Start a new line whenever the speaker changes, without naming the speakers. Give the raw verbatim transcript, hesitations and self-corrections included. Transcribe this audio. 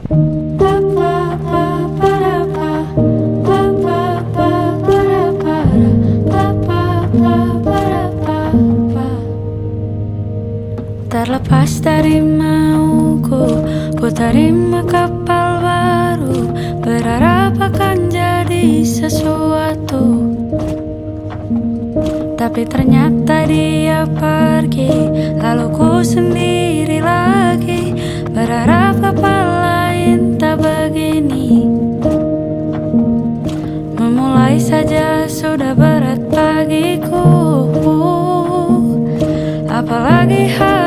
Terlepas dari mauku, ku terima kapal baru, berharap akan jadi sesuatu. Tapi ternyata dia pergi, lalu ku sendiri lagi, berharap kapal lain tak begini. Memulai saja sudah berat bagiku, apalagi harus